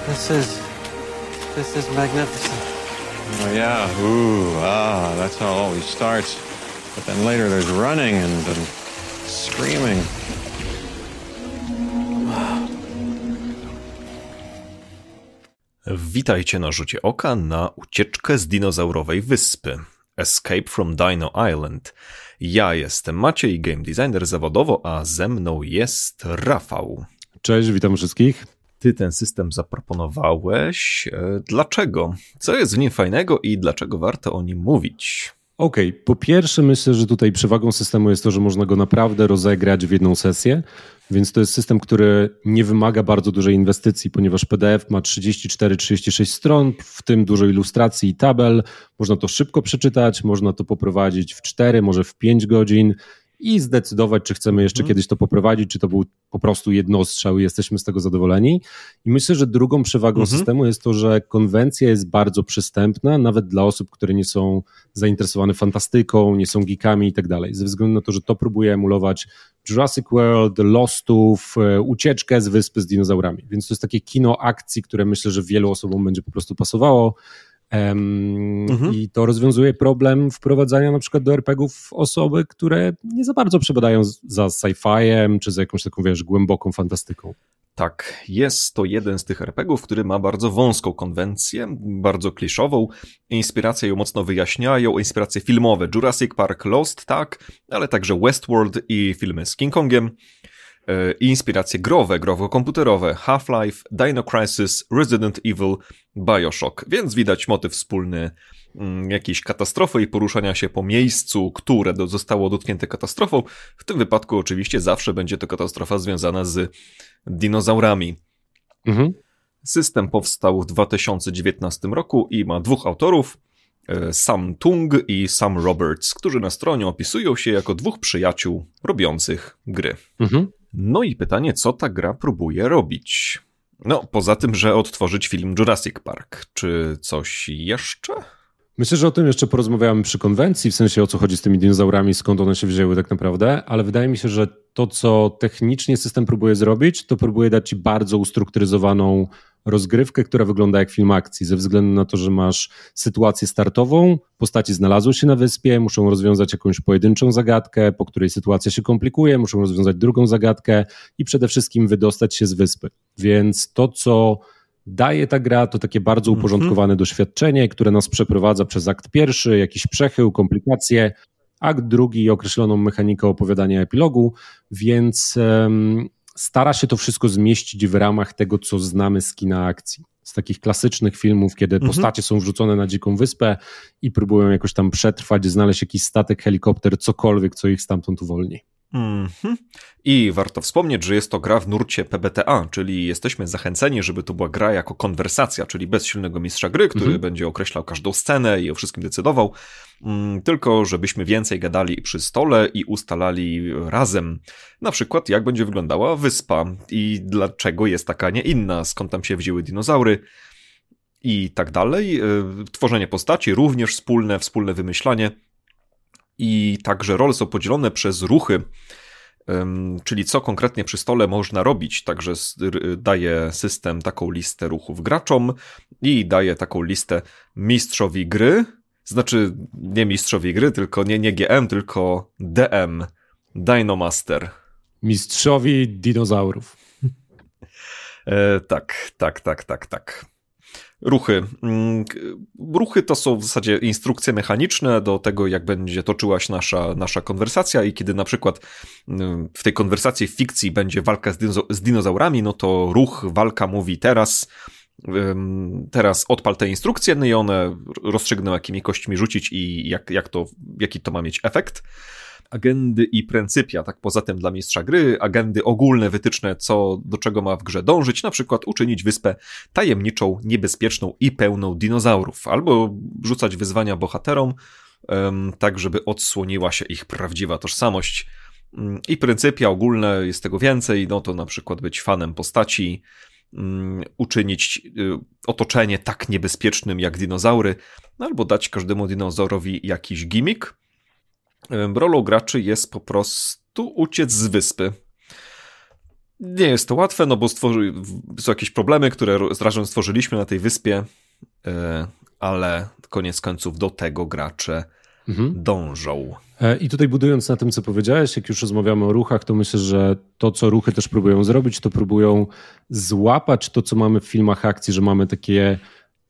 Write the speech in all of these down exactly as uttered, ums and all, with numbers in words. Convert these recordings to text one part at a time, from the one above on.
This is... This is magnificent. Oh, yeah. Ooh, ah, that's how it always starts. But then later there's running and, and screaming. Witajcie na rzucie oka na ucieczkę z dinozaurowej wyspy. Escape from Dino Island. Ja jestem Maciej, game designer zawodowo, a ze mną jest Rafał. Cześć, witam wszystkich. Ty ten system zaproponowałeś. Dlaczego? Co jest w nim fajnego i dlaczego warto o nim mówić? Okej, okay. Po pierwsze myślę, że tutaj przewagą systemu jest to, że można go naprawdę rozegrać w jedną sesję, więc to jest system, który nie wymaga bardzo dużej inwestycji, ponieważ P D F ma trzydzieści cztery trzydzieści sześć stron, w tym dużo ilustracji i tabel. Można to szybko przeczytać, można to poprowadzić w cztery, może w pięć godzin i zdecydować, czy chcemy jeszcze hmm. kiedyś to poprowadzić, czy to był po prostu jednostrzał i jesteśmy z tego zadowoleni. I myślę, że drugą przewagą hmm. systemu jest to, że konwencja jest bardzo przystępna, nawet dla osób, które nie są zainteresowane fantastyką, nie są geekami i tak dalej. Ze względu na to, że to próbuje emulować Jurassic World, Lostów, ucieczkę z wyspy z dinozaurami. Więc to jest takie kino akcji, które myślę, że wielu osobom będzie po prostu pasowało. Um, mhm. I to rozwiązuje problem wprowadzania na przykład do er pe gów osoby, które nie za bardzo przepadają za sci-fiem, czy za jakąś taką, wiesz, głęboką fantastyką. Tak, jest to jeden z tych er pe gów, który ma bardzo wąską konwencję, bardzo kliszową. Inspiracje ją mocno wyjaśniają, inspiracje filmowe. Jurassic Park, Lost, tak, ale także Westworld i filmy z King Kongiem. I inspiracje growe, growo-komputerowe, Half-Life, Dino Crisis, Resident Evil, Bioshock, więc widać motyw wspólny mm, jakiejś katastrofy i poruszania się po miejscu, które do, zostało dotknięte katastrofą. W tym wypadku oczywiście zawsze będzie to katastrofa związana z dinozaurami. Mhm. System powstał w dwa tysiące dziewiętnastym roku i ma dwóch autorów, Sam Tung i Sam Roberts, którzy na stronie opisują się jako dwóch przyjaciół robiących gry. Mhm. No i pytanie, co ta gra próbuje robić? No, poza tym, że odtworzyć film Jurassic Park. Czy coś jeszcze? Myślę, że o tym jeszcze porozmawiamy przy konwencji, w sensie o co chodzi z tymi dinozaurami, skąd one się wzięły tak naprawdę, ale wydaje mi się, że to, co technicznie system próbuje zrobić, to próbuje dać ci bardzo ustrukturyzowaną rozgrywkę, która wygląda jak film akcji, ze względu na to, że masz sytuację startową, postaci znalazły się na wyspie, muszą rozwiązać jakąś pojedynczą zagadkę, po której sytuacja się komplikuje, muszą rozwiązać drugą zagadkę i przede wszystkim wydostać się z wyspy. Więc to, co daje ta gra, to takie bardzo uporządkowane mm-hmm. doświadczenie, które nas przeprowadza przez akt pierwszy, jakiś przechył, komplikacje, akt drugi, określoną mechanikę opowiadania epilogu, więc um, stara się to wszystko zmieścić w ramach tego, co znamy z kina akcji. Z takich klasycznych filmów, kiedy mm-hmm. postacie są wrzucone na dziką wyspę i próbują jakoś tam przetrwać, znaleźć jakiś statek, helikopter, cokolwiek, co ich stamtąd uwolni. Mm-hmm. I warto wspomnieć, że jest to gra w nurcie P B T A, czyli jesteśmy zachęceni, żeby to była gra jako konwersacja, czyli bez silnego mistrza gry, który mm-hmm. będzie określał każdą scenę i o wszystkim decydował, mm, tylko żebyśmy więcej gadali przy stole i ustalali razem, na przykład jak będzie wyglądała wyspa i dlaczego jest taka, a nie inna, skąd tam się wzięły dinozaury i tak dalej. Tworzenie postaci również wspólne, wspólne wymyślanie. I także role są podzielone przez ruchy, czyli co konkretnie przy stole można robić. Także daje system taką listę ruchów graczom i daje taką listę mistrzowi gry. Znaczy nie mistrzowi gry, tylko nie, nie G M, tylko D M, Dino Master. Mistrzowi dinozaurów. e, tak, tak, tak, tak, tak. Ruchy. Ruchy to są w zasadzie instrukcje mechaniczne do tego, jak będzie toczyła się nasza, nasza konwersacja i kiedy na przykład w tej konwersacji w fikcji będzie walka z, dinoza- z dinozaurami, no to ruch, walka mówi teraz, teraz odpal te instrukcje, no i one rozstrzygną, jakimi kośćmi rzucić i jak, jak to, jaki to ma mieć efekt. Agendy i pryncypia, tak poza tym dla mistrza gry, agendy ogólne, wytyczne, co do czego ma w grze dążyć, na przykład uczynić wyspę tajemniczą, niebezpieczną i pełną dinozaurów, albo rzucać wyzwania bohaterom, um, tak żeby odsłoniła się ich prawdziwa tożsamość. Um, I pryncypia ogólne, jest tego więcej, no to na przykład być fanem postaci, um, uczynić um, otoczenie tak niebezpiecznym jak dinozaury, albo dać każdemu dinozaurowi jakiś gimmick. Rolą graczy jest po prostu uciec z wyspy. Nie jest to łatwe, no bo stworzy... są jakieś problemy, które razem stworzyliśmy na tej wyspie, ale koniec końców do tego gracze mhm. dążą. I tutaj budując na tym, co powiedziałeś, jak już rozmawiamy o ruchach, to myślę, że to, co ruchy też próbują zrobić, to próbują złapać to, co mamy w filmach akcji, że mamy takie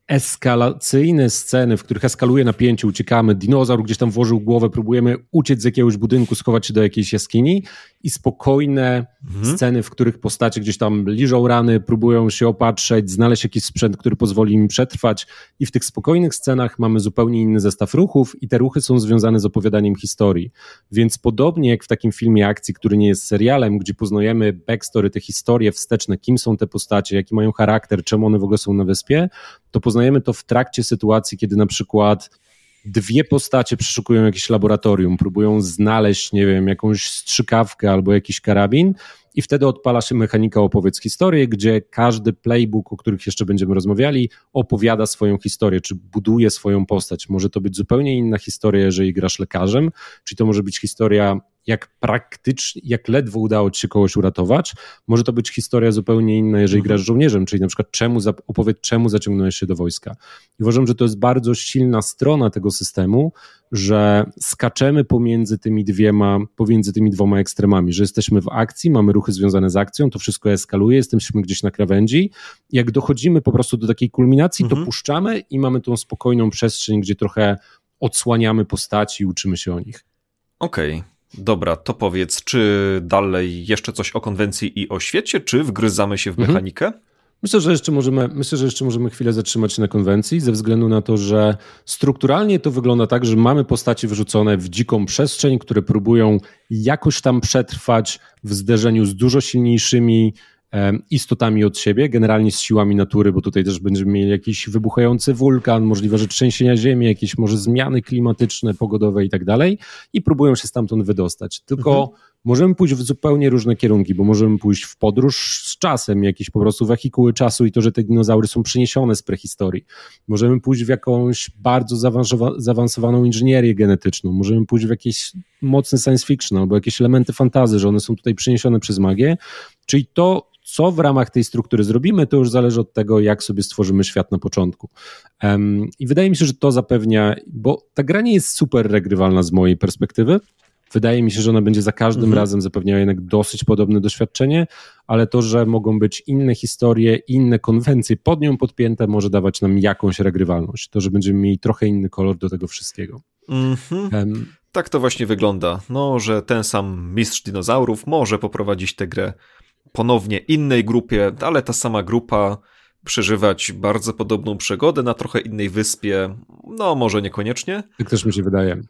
eskalacyjne sceny, w których eskaluje napięcie, uciekamy, dinozaur gdzieś tam włożył głowę, próbujemy uciec z jakiegoś budynku, schować się do jakiejś jaskini i spokojne mhm. sceny, w których postacie gdzieś tam liżą rany, próbują się opatrzeć, znaleźć jakiś sprzęt, który pozwoli im przetrwać i w tych spokojnych scenach mamy zupełnie inny zestaw ruchów i te ruchy są związane z opowiadaniem historii. Więc podobnie jak w takim filmie akcji, który nie jest serialem, gdzie poznajemy backstory, te historie wsteczne, kim są te postacie, jaki mają charakter, czemu one w ogóle są na wyspie, to poznajemy to w trakcie sytuacji, kiedy na przykład dwie postacie przeszukują jakieś laboratorium, próbują znaleźć, nie wiem, jakąś strzykawkę albo jakiś karabin i wtedy odpala się mechanika opowiedz historię, gdzie każdy playbook, o których jeszcze będziemy rozmawiali, opowiada swoją historię, czy buduje swoją postać. Może to być zupełnie inna historia, jeżeli grasz lekarzem, czyli to może być historia jak praktycznie, jak ledwo udało ci się kogoś uratować. Może to być historia zupełnie inna, jeżeli mhm. grasz żołnierzem, czyli na przykład czemu, opowiedz, czemu zaciągnąłeś się do wojska. I uważam, że to jest bardzo silna strona tego systemu, że skaczemy pomiędzy tymi dwiema, pomiędzy tymi dwoma ekstremami, że jesteśmy w akcji, mamy ruchy związane z akcją, to wszystko eskaluje, jesteśmy gdzieś na krawędzi. Jak dochodzimy po prostu do takiej kulminacji, mhm. to puszczamy i mamy tą spokojną przestrzeń, gdzie trochę odsłaniamy postaci i uczymy się o nich. Okej. Okay. Dobra, to powiedz, czy dalej jeszcze coś o konwencji i o świecie, czy wgryzamy się w mechanikę? Mhm. Myślę, że jeszcze możemy, myślę, że jeszcze możemy chwilę zatrzymać się na konwencji, ze względu na to, że strukturalnie to wygląda tak, że mamy postacie wyrzucone w dziką przestrzeń, które próbują jakoś tam przetrwać w zderzeniu z dużo silniejszymi istotami od siebie, generalnie z siłami natury, bo tutaj też będziemy mieli jakiś wybuchający wulkan, możliwe, że trzęsienia ziemi, jakieś może zmiany klimatyczne, pogodowe i tak dalej i próbują się stamtąd wydostać. Tylko mhm. możemy pójść w zupełnie różne kierunki, bo możemy pójść w podróż z czasem, jakieś po prostu wehikuły czasu i to, że te dinozaury są przeniesione z prehistorii. Możemy pójść w jakąś bardzo zaawansowaną inżynierię genetyczną, możemy pójść w jakieś mocne science fiction albo jakieś elementy fantasy, że one są tutaj przeniesione przez magię, czyli to, co w ramach tej struktury zrobimy, to już zależy od tego, jak sobie stworzymy świat na początku. Um, I wydaje mi się, że to zapewnia, bo ta gra nie jest super regrywalna z mojej perspektywy. Wydaje mi się, że ona będzie za każdym mhm. razem zapewniała jednak dosyć podobne doświadczenie, ale to, że mogą być inne historie, inne konwencje pod nią podpięte, może dawać nam jakąś regrywalność. To, że będziemy mieli trochę inny kolor do tego wszystkiego. Mhm. Um. Tak to właśnie wygląda. No, że ten sam mistrz dinozaurów może poprowadzić tę grę ponownie innej grupie, ale ta sama grupa przeżywać bardzo podobną przygodę na trochę innej wyspie, no może niekoniecznie. Tak też mi się wydaje.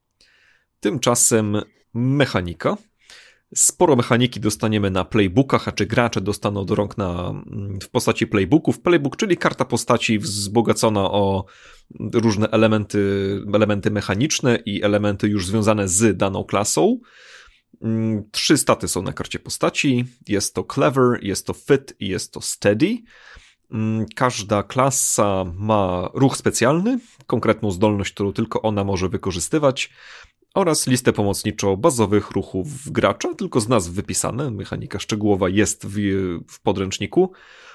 Tymczasem mechanika. Sporo mechaniki dostaniemy na playbookach, a czy gracze dostaną do rąk na, w postaci playbooków. Playbook, czyli karta postaci wzbogacona o różne elementy, elementy mechaniczne i elementy już związane z daną klasą. Trzy staty są na karcie postaci. Jest to clever, jest to fit i jest to steady. Każda klasa ma ruch specjalny, konkretną zdolność, którą tylko ona może wykorzystywać, oraz listę pomocniczą bazowych ruchów gracza, tylko z nazw wypisane. Mechanika szczegółowa jest w, w podręczniku.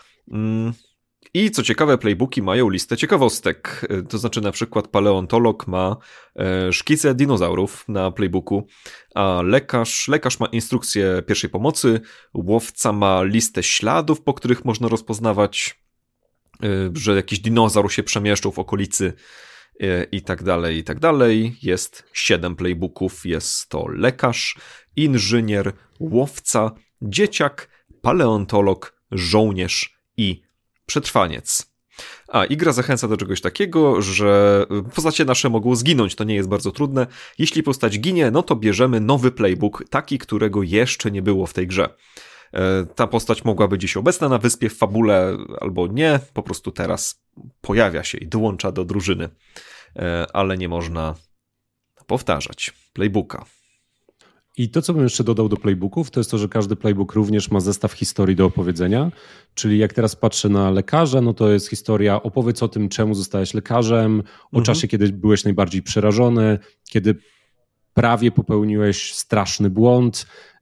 I co ciekawe, playbooki mają listę ciekawostek. To znaczy na przykład paleontolog ma szkice dinozaurów na playbooku, a lekarz, lekarz ma instrukcję pierwszej pomocy, łowca ma listę śladów, po których można rozpoznawać, że jakiś dinozaur się przemieszczał w okolicy i tak dalej, i tak dalej. Jest siedem playbooków, jest to lekarz, inżynier, łowca, dzieciak, paleontolog, żołnierz i przetrwaniec. A, i gra zachęca do czegoś takiego, że postacie nasze mogą zginąć, to nie jest bardzo trudne. Jeśli postać ginie, no to bierzemy nowy playbook, taki, którego jeszcze nie było w tej grze. Ta postać mogłaby gdzieś obecna na wyspie w fabule, albo nie, po prostu teraz pojawia się i dołącza do drużyny, ale nie można powtarzać playbooka. I to, co bym jeszcze dodał do playbooków, to jest to, że każdy playbook również ma zestaw historii do opowiedzenia, czyli jak teraz patrzę na lekarza, no to jest historia, opowiedz o tym, czemu zostałeś lekarzem, o mhm. czasie, kiedy byłeś najbardziej przerażony, kiedy prawie popełniłeś straszny błąd,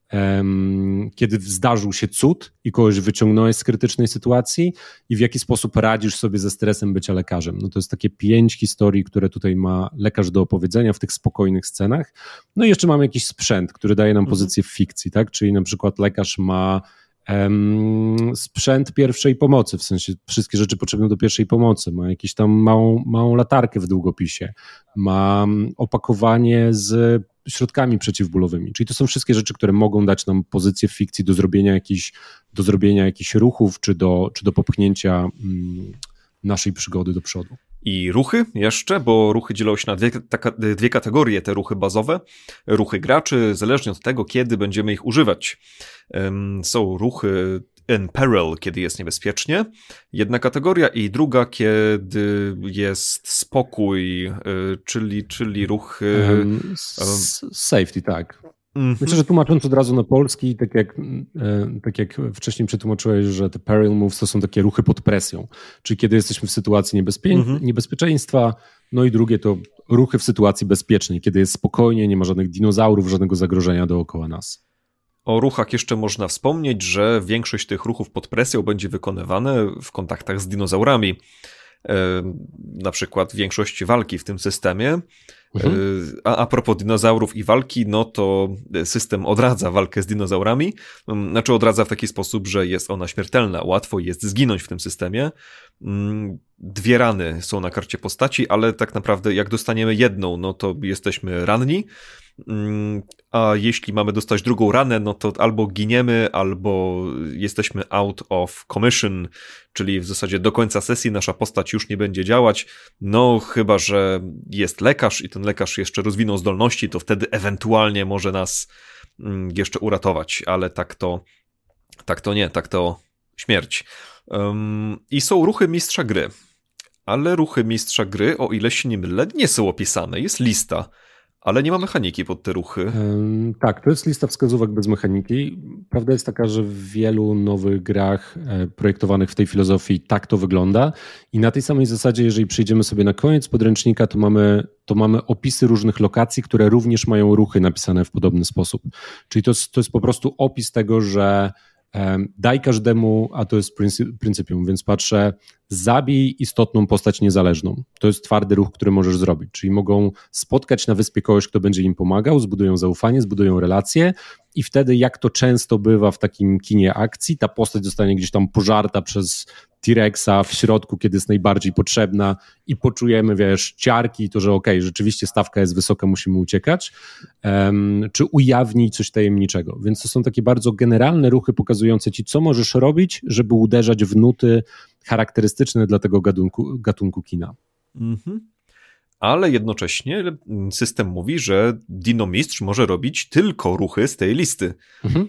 um, kiedy zdarzył się cud i kogoś wyciągnąłeś z krytycznej sytuacji i w jaki sposób radzisz sobie ze stresem bycia lekarzem. No to jest takie pięć historii, które tutaj ma lekarz do opowiedzenia w tych spokojnych scenach. No i jeszcze mamy jakiś sprzęt, który daje nam pozycję w fikcji, tak? Czyli na przykład lekarz ma um, sprzęt pierwszej pomocy, w sensie wszystkie rzeczy potrzebne do pierwszej pomocy, ma jakąś tam małą, małą latarkę w długopisie, ma opakowanie z środkami przeciwbólowymi, czyli to są wszystkie rzeczy, które mogą dać nam pozycję w fikcji do zrobienia jakichś, do zrobienia jakichś ruchów, czy do, czy do popchnięcia mm, naszej przygody do przodu. I ruchy jeszcze, bo ruchy dzielą się na dwie, taka, dwie kategorie, te ruchy bazowe, ruchy graczy, zależnie od tego, kiedy będziemy ich używać. Um, są ruchy in peril, kiedy jest niebezpiecznie, jedna kategoria, i druga, kiedy jest spokój, y, czyli, czyli ruchy... Um, s- safety, tak. Mm-hmm. Myślę, że tłumacząc od razu na polski, tak jak, tak jak wcześniej przetłumaczyłeś, że te peril moves to są takie ruchy pod presją, czyli kiedy jesteśmy w sytuacji niebezpie- mm-hmm. niebezpieczeństwa, no i drugie to ruchy w sytuacji bezpiecznej, kiedy jest spokojnie, nie ma żadnych dinozaurów, żadnego zagrożenia dookoła nas. O ruchach jeszcze można wspomnieć, że większość tych ruchów pod presją będzie wykonywane w kontaktach z dinozaurami. Na przykład większość walki w tym systemie. Mhm. A, a propos dinozaurów i walki, no to system odradza walkę z dinozaurami. Znaczy odradza w taki sposób, że jest ona śmiertelna. Łatwo jest zginąć w tym systemie. Dwie rany są na karcie postaci, ale tak naprawdę jak dostaniemy jedną, no to jesteśmy ranni. A jeśli mamy dostać drugą ranę, no to albo giniemy, albo jesteśmy out of commission, czyli w zasadzie do końca sesji nasza postać już nie będzie działać, no chyba że jest lekarz i ten lekarz jeszcze rozwinął zdolności, to wtedy ewentualnie może nas jeszcze uratować, ale tak to, tak to nie, tak to śmierć. Um, I są ruchy mistrza gry, ale ruchy mistrza gry, o ile się nie mylę, nie są opisane, jest lista. Ale nie ma mechaniki pod te ruchy. Um, tak, to jest lista wskazówek bez mechaniki. Prawda jest taka, że w wielu nowych grach e, projektowanych w tej filozofii tak to wygląda i na tej samej zasadzie, jeżeli przejdziemy sobie na koniec podręcznika, to mamy, to mamy opisy różnych lokacji, które również mają ruchy napisane w podobny sposób. Czyli to jest, to jest po prostu opis tego, że daj każdemu, a to jest pryncypium, więc patrzę, zabij istotną postać niezależną. To jest twardy ruch, który możesz zrobić, czyli mogą spotkać na wyspie kogoś, kto będzie im pomagał, zbudują zaufanie, zbudują relacje i wtedy, jak to często bywa w takim kinie akcji, ta postać zostanie gdzieś tam pożarta przez T-Rexa w środku, kiedy jest najbardziej potrzebna i poczujemy, wiesz, ciarki i to, że okej, okay, rzeczywiście stawka jest wysoka, musimy uciekać, um, czy ujawnić coś tajemniczego. Więc to są takie bardzo generalne ruchy pokazujące ci, co możesz robić, żeby uderzać w nuty charakterystyczne dla tego gatunku, gatunku kina. Mhm. Ale jednocześnie system mówi, że Dinomistrz może robić tylko ruchy z tej listy. Mhm.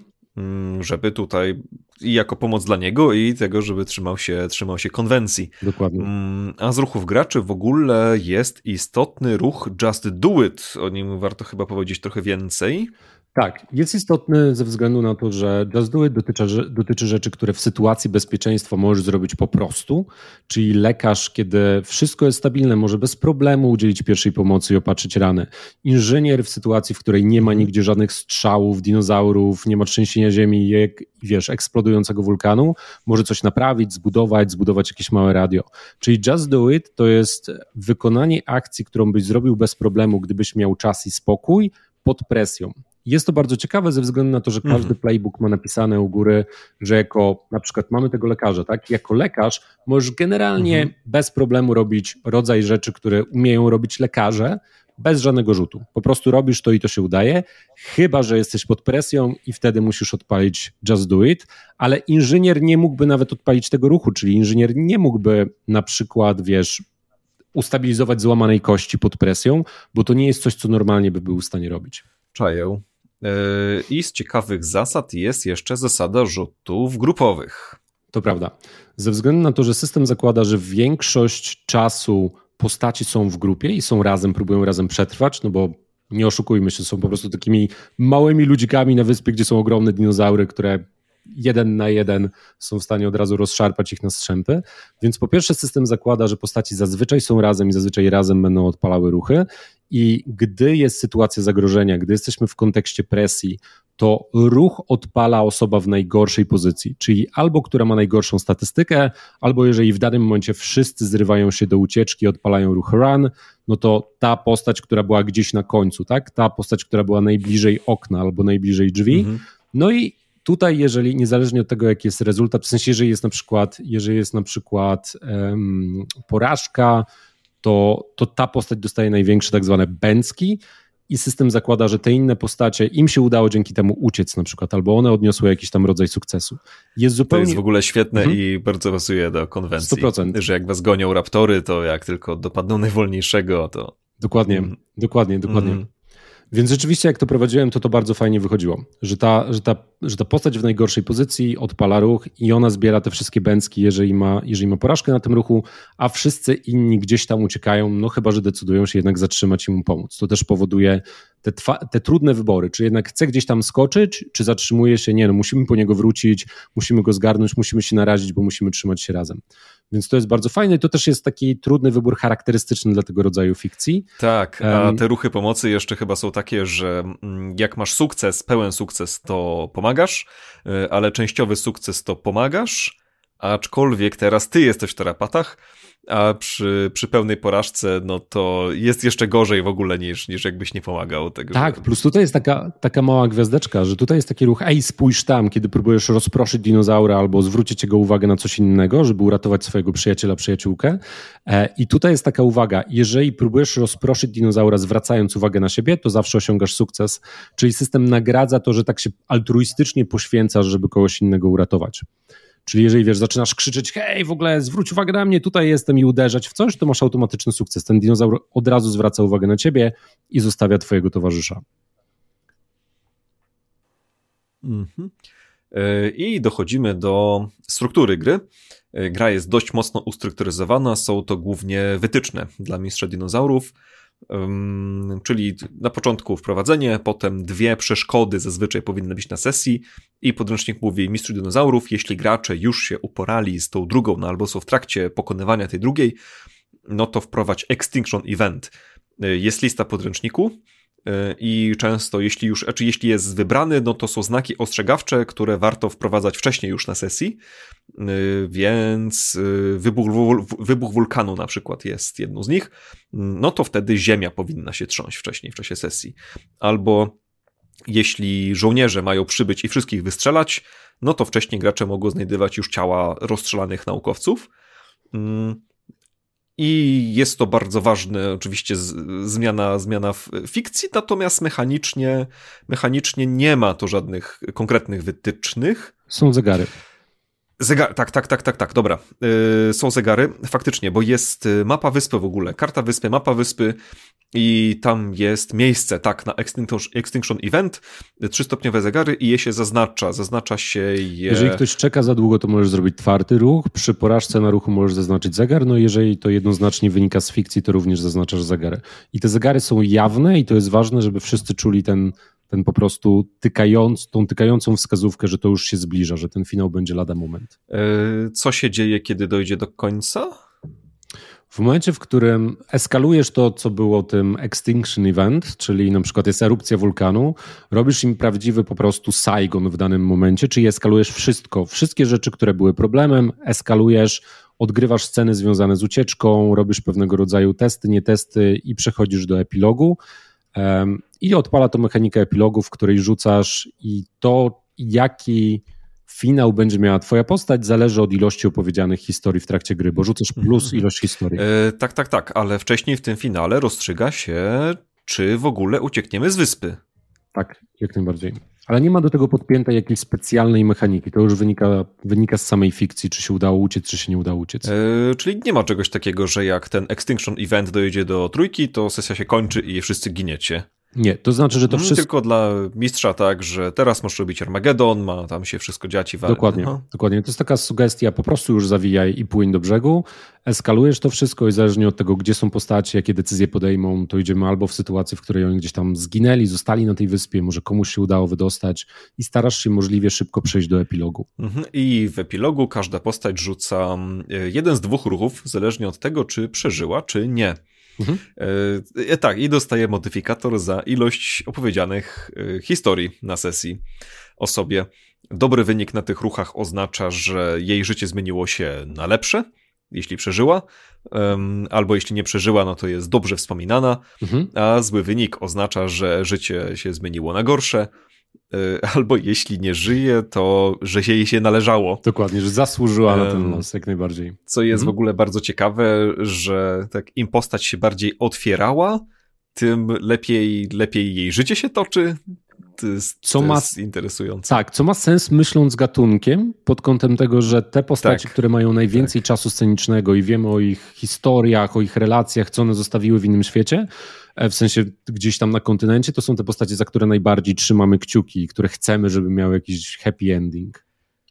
Żeby tutaj i jako pomoc dla niego i tego, żeby trzymał się, trzymał się konwencji. Dokładnie. A z ruchów graczy w ogóle jest istotny ruch Just Do It. O nim warto chyba powiedzieć trochę więcej. Tak, jest istotny ze względu na to, że Just Do It dotyczy, dotyczy rzeczy, które w sytuacji bezpieczeństwa możesz zrobić po prostu, czyli lekarz, kiedy wszystko jest stabilne, może bez problemu udzielić pierwszej pomocy i opatrzyć rany. Inżynier w sytuacji, w której nie ma nigdzie żadnych strzałów, dinozaurów, nie ma trzęsienia ziemi, jak, wiesz, eksplodującego wulkanu, może coś naprawić, zbudować, zbudować jakieś małe radio. Czyli Just Do It to jest wykonanie akcji, którą byś zrobił bez problemu, gdybyś miał czas i spokój pod presją. Jest to bardzo ciekawe ze względu na to, że każdy playbook ma napisane u góry, że jako na przykład mamy tego lekarza, tak? Jako lekarz możesz generalnie mhm. bez problemu robić rodzaj rzeczy, które umieją robić lekarze, bez żadnego rzutu. Po prostu robisz to i to się udaje, chyba że jesteś pod presją i wtedy musisz odpalić Just Do It, ale inżynier nie mógłby nawet odpalić tego ruchu, czyli inżynier nie mógłby na przykład, wiesz, ustabilizować złamanej kości pod presją, bo to nie jest coś, co normalnie by był w stanie robić. Czaję. I z ciekawych zasad jest jeszcze zasada rzutów grupowych. To prawda. Ze względu na to, że system zakłada, że większość czasu postaci są w grupie i są razem, próbują razem przetrwać, no bo nie oszukujmy się, są po prostu takimi małymi ludzikami na wyspie, gdzie są ogromne dinozaury, które jeden na jeden są w stanie od razu rozszarpać ich na strzępy. Więc po pierwsze system zakłada, że postaci zazwyczaj są razem i zazwyczaj razem będą odpalały ruchy i gdy jest sytuacja zagrożenia, gdy jesteśmy w kontekście presji, to ruch odpala osoba w najgorszej pozycji, czyli albo która ma najgorszą statystykę, albo jeżeli w danym momencie wszyscy zrywają się do ucieczki, odpalają ruch run, no to ta postać, która była gdzieś na końcu, tak? Ta postać, która była najbliżej okna albo najbliżej drzwi. Mhm. No i tutaj, jeżeli niezależnie od tego, jaki jest rezultat, w sensie, jeżeli jest na przykład, jeżeli jest na przykład um, porażka, to, to ta postać dostaje największe tak zwane bęcki i system zakłada, że te inne postacie, im się udało dzięki temu uciec na przykład, albo one odniosły jakiś tam rodzaj sukcesu. Jest zupełnie... To jest w ogóle świetne mhm. i bardzo pasuje do konwencji. sto procent. Że jak was gonią raptory, to jak tylko dopadną najwolniejszego, to... Dokładnie, mm. dokładnie, dokładnie. Mm. Więc rzeczywiście jak to prowadziłem, to to bardzo fajnie wychodziło, że ta, że ta, że ta postać w najgorszej pozycji odpala ruch i ona zbiera te wszystkie bęcki, jeżeli ma, jeżeli ma porażkę na tym ruchu, a wszyscy inni gdzieś tam uciekają, no chyba, że decydują się jednak zatrzymać i mu pomóc. To też powoduje te, twa, te trudne wybory, czy jednak chce gdzieś tam skoczyć, czy zatrzymuje się, nie no musimy po niego wrócić, musimy go zgarnąć, musimy się narazić, bo musimy trzymać się razem. Więc to jest bardzo fajne i to też jest taki trudny wybór charakterystyczny dla tego rodzaju fikcji. Tak, a te ruchy pomocy jeszcze chyba są takie, że jak masz sukces, pełen sukces, to pomagasz, ale częściowy sukces to pomagasz, aczkolwiek teraz ty jesteś w tarapatach, a przy, przy pełnej porażce, no to jest jeszcze gorzej w ogóle niż, niż jakbyś nie pomagał. Także... Tak, plus tutaj jest taka, taka mała gwiazdeczka, że tutaj jest taki ruch, ej, spójrz tam, kiedy próbujesz rozproszyć dinozaura albo zwrócić jego uwagę na coś innego, żeby uratować swojego przyjaciela, przyjaciółkę. I tutaj jest taka uwaga, jeżeli próbujesz rozproszyć dinozaura zwracając uwagę na siebie, to zawsze osiągasz sukces, czyli system nagradza to, że tak się altruistycznie poświęcasz, żeby kogoś innego uratować. Czyli jeżeli, wiesz, zaczynasz krzyczeć, hej, w ogóle zwróć uwagę na mnie, tutaj jestem i uderzać w coś, to masz automatyczny sukces. Ten dinozaur od razu zwraca uwagę na ciebie i zostawia twojego towarzysza. Mm-hmm. I dochodzimy do struktury gry. Gra jest dość mocno ustrukturyzowana, są to głównie wytyczne dla mistrza dinozaurów, Um, czyli na początku wprowadzenie, potem dwie przeszkody zazwyczaj powinny być na sesji i podręcznik mówi: mistrzu dinozaurów, jeśli gracze już się uporali z tą drugą, no albo są w trakcie pokonywania tej drugiej, no to wprowadź Extinction Event. Jest lista podręczniku i często jeśli już, znaczy jeśli jest wybrany, no to są znaki ostrzegawcze, które warto wprowadzać wcześniej już na sesji, więc wybuch, wybuch wulkanu na przykład jest jedną z nich, no to wtedy ziemia powinna się trząść wcześniej w czasie sesji. Albo jeśli żołnierze mają przybyć i wszystkich wystrzelać, no to wcześniej gracze mogą znajdywać już ciała rozstrzelanych naukowców. I jest to bardzo ważne, oczywiście z, zmiana, zmiana w fikcji, natomiast mechanicznie, mechanicznie nie ma to żadnych konkretnych wytycznych. Są zegary. Zegar, tak, tak, tak, tak, tak, dobra. Yy, są zegary, faktycznie, bo jest mapa wyspy w ogóle, karta wyspy, mapa wyspy i tam jest miejsce, tak, na Extinction, Extinction Event, trzystopniowe zegary i je się zaznacza, zaznacza się je... Jeżeli ktoś czeka za długo, to możesz zrobić twardy ruch, przy porażce na ruchu możesz zaznaczyć zegar, no jeżeli to jednoznacznie wynika z fikcji, to również zaznaczasz zegary. I te zegary są jawne i to jest ważne, żeby wszyscy czuli ten... ten po prostu tykając, tą tykającą wskazówkę, że to już się zbliża, że ten finał będzie lada moment. Co się dzieje, kiedy dojdzie do końca? W momencie, w którym eskalujesz to, co było tym Extinction Event, czyli na przykład jest erupcja wulkanu, robisz im prawdziwy po prostu Saigon w danym momencie, czyli eskalujesz wszystko, wszystkie rzeczy, które były problemem, eskalujesz, odgrywasz sceny związane z ucieczką, robisz pewnego rodzaju testy, nie testy i przechodzisz do epilogu. I odpala to mechanika epilogu, w której rzucasz i to, jaki finał będzie miała twoja postać, zależy od ilości opowiedzianych historii w trakcie gry, bo rzucasz plus ilość historii. E, tak, tak, tak, ale wcześniej w tym finale rozstrzyga się, czy w ogóle uciekniemy z wyspy. Tak, jak najbardziej. Ale nie ma do tego podpiętej jakiejś specjalnej mechaniki. To już wynika, wynika z samej fikcji, czy się udało uciec, czy się nie udało uciec. E, czyli nie ma czegoś takiego, że jak ten Extinction Event dojedzie do trójki, to sesja się kończy i wszyscy giniecie. Nie, to znaczy, że to wszystko... Tylko dla mistrza tak, że teraz możesz robić Armagedon, ma tam się wszystko dziać i walczyć. Dokładnie, no. dokładnie. To jest taka sugestia, po prostu już zawijaj i płyń do brzegu, eskalujesz to wszystko i zależnie od tego, gdzie są postacie, jakie decyzje podejmą, to idziemy albo w sytuację, w której oni gdzieś tam zginęli, zostali na tej wyspie, może komuś się udało wydostać i starasz się możliwie szybko przejść do epilogu. Mhm. I w epilogu każda postać rzuca jeden z dwóch ruchów, zależnie od tego, czy przeżyła, czy nie. Mhm. E, tak, i dostaje modyfikator za ilość opowiedzianych e, historii na sesji osobie. Dobry wynik na tych ruchach oznacza, że jej życie zmieniło się na lepsze, jeśli przeżyła, um, albo jeśli nie przeżyła, no to jest dobrze wspominana, mhm. a zły wynik oznacza, że życie się zmieniło na gorsze, albo jeśli nie żyje, to że się jej się należało. Dokładnie, że zasłużyła na ten los, jak najbardziej. Co jest mhm. w ogóle bardzo ciekawe, że tak im postać się bardziej otwierała, tym lepiej, lepiej jej życie się toczy. To jest, co to ma, jest interesujące. Tak, co ma sens myśląc gatunkiem, pod kątem tego, że te postacie, tak, które mają najwięcej tak. czasu scenicznego i wiemy o ich historiach, o ich relacjach, co one zostawiły w innym świecie, w sensie gdzieś tam na kontynencie, to są te postacie, za które najbardziej trzymamy kciuki, które chcemy, żeby miały jakiś happy ending.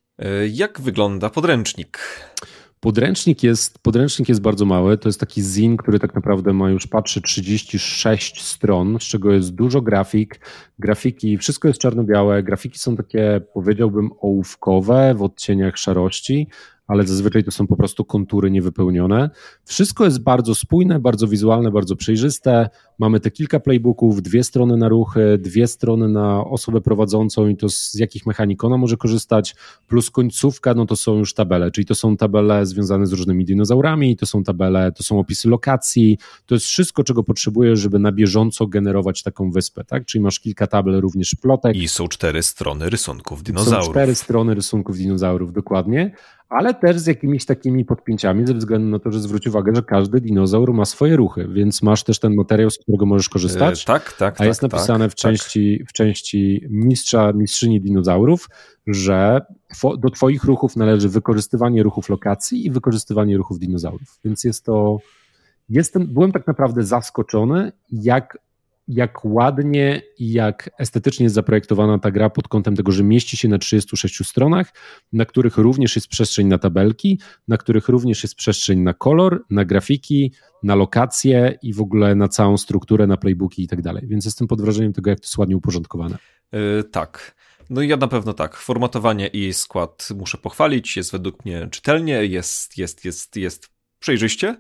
Jak wygląda podręcznik? Podręcznik jest, podręcznik jest bardzo mały, to jest taki zin, który tak naprawdę ma już, patrzę, trzydzieści sześć stron, z czego jest dużo grafik, grafiki, wszystko jest czarno-białe, grafiki są takie, powiedziałbym, ołówkowe, w odcieniach szarości, ale zazwyczaj to są po prostu kontury niewypełnione. Wszystko jest bardzo spójne, bardzo wizualne, bardzo przejrzyste. Mamy te kilka playbooków, dwie strony na ruchy, dwie strony na osobę prowadzącą i to z jakich mechanik ona może korzystać, plus końcówka, no to są już tabele, czyli to są tabele związane z różnymi dinozaurami, to są tabele, to są opisy lokacji, to jest wszystko, czego potrzebujesz, żeby na bieżąco generować taką wyspę, tak? Czyli masz kilka tabel również plotek. I są cztery strony rysunków dinozaurów. Są cztery strony rysunków dinozaurów, dokładnie. Ale też z jakimiś takimi podpięciami, ze względu na to, że zwróć uwagę, że każdy dinozaur ma swoje ruchy, więc masz też ten materiał, z którego możesz korzystać. E, tak, tak. A jest tak, napisane tak, w, części, tak. w części mistrza, mistrzyni dinozaurów, że do twoich ruchów należy wykorzystywanie ruchów lokacji i wykorzystywanie ruchów dinozaurów. Więc jest to... Jestem, byłem tak naprawdę zaskoczony, jak jak ładnie i jak estetycznie jest zaprojektowana ta gra pod kątem tego, że mieści się na trzydziestu sześciu stronach, na których również jest przestrzeń na tabelki, na których również jest przestrzeń na kolor, na grafiki, na lokacje i w ogóle na całą strukturę, na playbooki i tak dalej. Więc jestem pod wrażeniem tego, jak to jest ładnie uporządkowane. Yy, tak. No i ja na pewno tak. Formatowanie i skład muszę pochwalić. Jest według mnie czytelnie, jest, jest, jest, jest przejrzyście.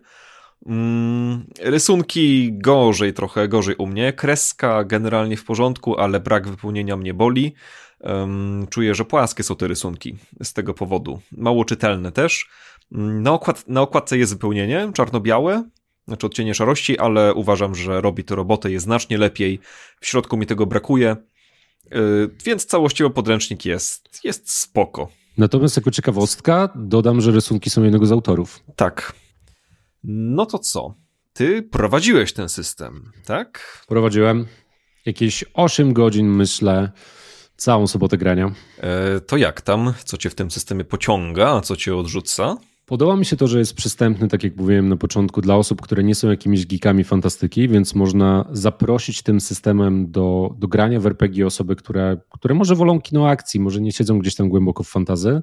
Mm, rysunki gorzej, trochę gorzej u mnie. Kreska generalnie w porządku, ale brak wypełnienia mnie boli. Um, czuję, że płaskie są te rysunki z tego powodu. Mało czytelne też. Na, okład, na okładce jest wypełnienie czarno-białe, znaczy odcienie szarości, ale uważam, że robi to robotę, jest znacznie lepiej. W środku mi tego brakuje, yy, więc całościowo podręcznik jest, jest spoko. Natomiast jako ciekawostka dodam, że rysunki są jednego z autorów. Tak. No to co? Ty prowadziłeś ten system, tak? Prowadziłem. Jakieś osiem godzin, myślę, całą sobotę grania. E, to jak tam? Co cię w tym systemie pociąga, a co cię odrzuca? Podoba mi się to, że jest przystępny, tak jak mówiłem na początku, dla osób, które nie są jakimiś geekami fantastyki, więc można zaprosić tym systemem do, do grania w er pe gie osoby, które, które może wolą kino akcji, może nie siedzą gdzieś tam głęboko w fantazy.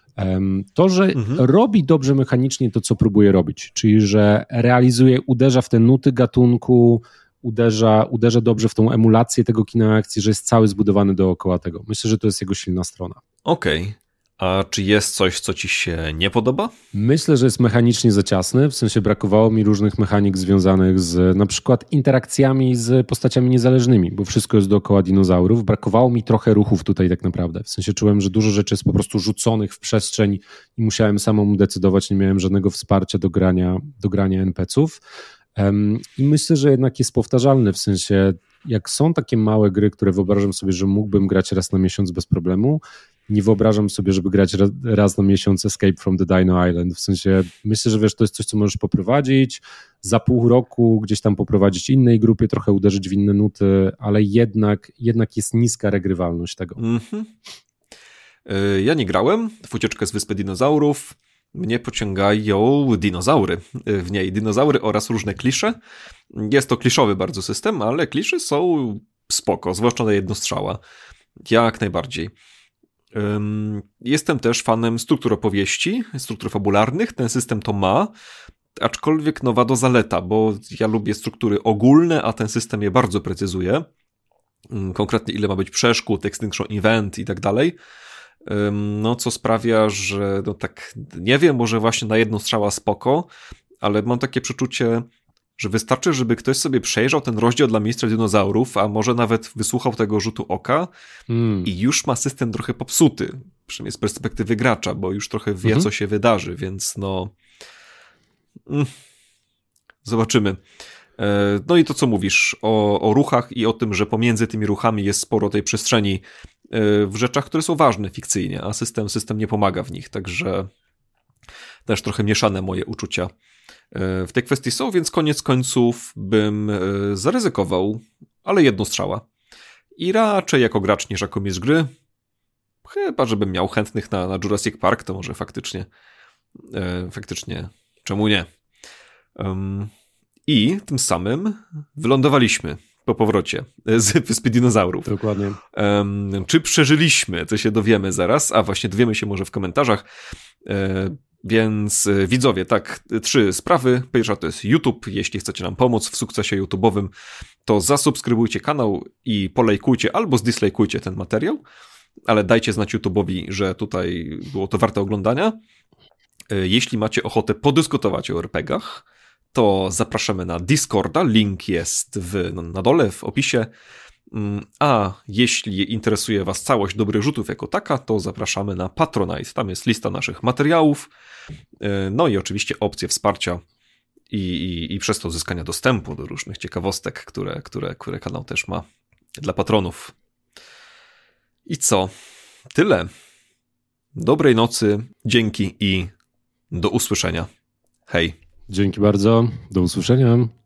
To, że mhm. robi dobrze mechanicznie to, co próbuje robić, czyli że realizuje, uderza w te nuty gatunku, uderza, uderza dobrze w tą emulację tego kina akcji, że jest cały zbudowany dookoła tego. Myślę, że to jest jego silna strona. Okej. Okay. A czy jest coś, co ci się nie podoba? Myślę, że jest mechanicznie za ciasny, w sensie brakowało mi różnych mechanik związanych z na przykład interakcjami z postaciami niezależnymi, bo wszystko jest dookoła dinozaurów. Brakowało mi trochę ruchów tutaj tak naprawdę, w sensie czułem, że dużo rzeczy jest po prostu rzuconych w przestrzeń i musiałem samemu decydować, nie miałem żadnego wsparcia do grania, do grania en pe ce ów. Um, I myślę, że jednak jest powtarzalny, w sensie jak są takie małe gry, które wyobrażam sobie, że mógłbym grać raz na miesiąc bez problemu, nie wyobrażam sobie, żeby grać raz, raz na miesiąc Escape from the Dino Island. W sensie myślę, że wiesz, to jest coś, co możesz poprowadzić, za pół roku gdzieś tam poprowadzić innej grupie, trochę uderzyć w inne nuty, ale jednak, jednak jest niska regrywalność tego. Mm-hmm. Ja nie grałem w Ucieczkę z Wyspy Dinozaurów. Mnie pociągają dinozaury w niej. Dinozaury oraz różne klisze. Jest to kliszowy bardzo system, ale klisze są spoko, zwłaszcza na jedno strzała. Jak najbardziej. Jestem też fanem struktur opowieści, struktur fabularnych. Ten system to ma, aczkolwiek no wada zaleta, bo ja lubię struktury ogólne, a ten system je bardzo precyzuje. Konkretnie ile ma być przeszkód, extinction event i tak dalej. No co sprawia, że no tak, nie wiem, może właśnie na jedną strzała spoko, ale mam takie przeczucie, że wystarczy, żeby ktoś sobie przejrzał ten rozdział dla Miejsca Dinozaurów, a może nawet wysłuchał tego rzutu oka mm. i już ma system trochę popsuty, przynajmniej z perspektywy gracza, bo już trochę wie, mm-hmm. co się wydarzy, więc no... Mm. Zobaczymy. No i to, co mówisz o, o ruchach i o tym, że pomiędzy tymi ruchami jest sporo tej przestrzeni w rzeczach, które są ważne fikcyjnie, a system, system nie pomaga w nich, także też trochę mieszane moje uczucia w tej kwestii są, więc koniec końców bym zaryzykował, ale jedną strzała. I raczej jako gracz niż jako mistrz gry, chyba żebym miał chętnych na, na Jurassic Park, to może faktycznie faktycznie, czemu nie? Um, I tym samym wylądowaliśmy po powrocie z Wyspy Dinozaurów. Dokładnie. Um, czy przeżyliśmy? To się dowiemy zaraz, a właśnie dowiemy się może w komentarzach. E, więc e, widzowie, tak, trzy sprawy. Pierwsza to jest YouTube. Jeśli chcecie nam pomóc w sukcesie YouTube'owym, to zasubskrybujcie kanał i polajkujcie albo zdislajkujcie ten materiał, ale dajcie znać YouTube'owi, że tutaj było to warte oglądania. E, jeśli macie ochotę podyskutować o er pe gach, to zapraszamy na Discorda, link jest w, na dole w opisie, a jeśli interesuje was całość dobrych rzutów jako taka, to zapraszamy na Patronite, tam jest lista naszych materiałów, no i oczywiście opcje wsparcia i, i, i przez to uzyskania dostępu do różnych ciekawostek, które, które, które kanał też ma dla patronów. I co? Tyle. Dobrej nocy, dzięki i do usłyszenia. Hej. Dzięki bardzo. Do usłyszenia.